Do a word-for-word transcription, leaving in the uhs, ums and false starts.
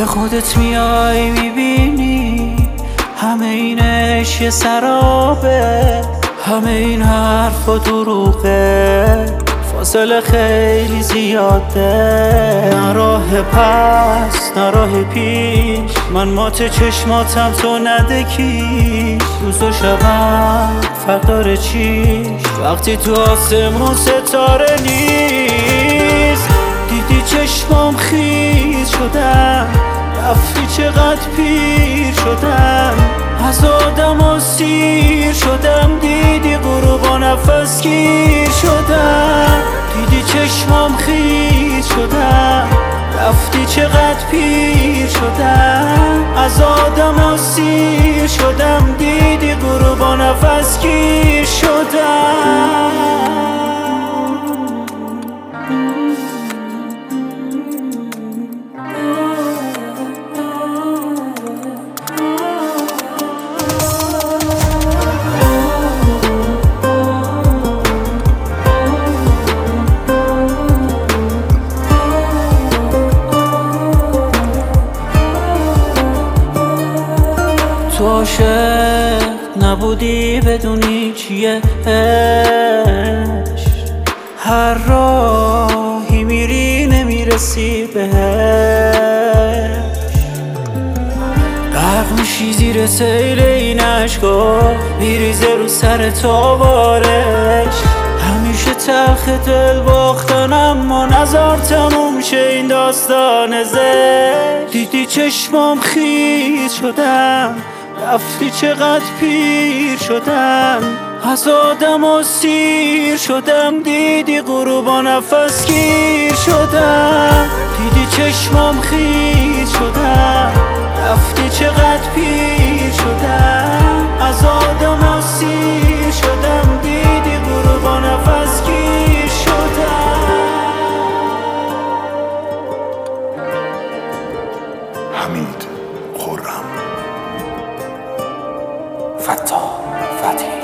به خودت میای میبینی همه اینش یه سرابه، همه این حرف و دروغه، فاصله خیلی زیاده. نه راه پس نه راه پیش، من مات چشماتم تو نده کیش. روز و شبم فرق داره چیش وقتی تو آسمون ستاره نیست. دیدی چشمام خیز شدم، رفتی چقدر پیر شدم، از آدم و سیر شدم. دیدی غروب و نفس گیر شدم، دیدی چشمام خیز شدم، رفتی چقدر پیر شدم، از آدم و سیر شدم. دیدی غروب و نفس گیر شدم. تو عاشق نبودی بدونی چیه عشق، هر راهی میری نمیرسی بهش. غرق میشی زیر سیل این عشقا، میریزه رو سر تو بارش. همیشه تلخ دل باختن اما نزار تموم شه این داستان زشت. دیدی چشمام خیز شدم، رفتی چقدر پیر شدم، از آدم و سیر شدم. دیدی غروب و نفس گیر شدم، دیدی چشمام خیز شدم، رفتی چقدر پیر شدم، از آدم و سیر شدم. دیدی غروب و نفس گیر شدم. حمید خرم فتا فتحی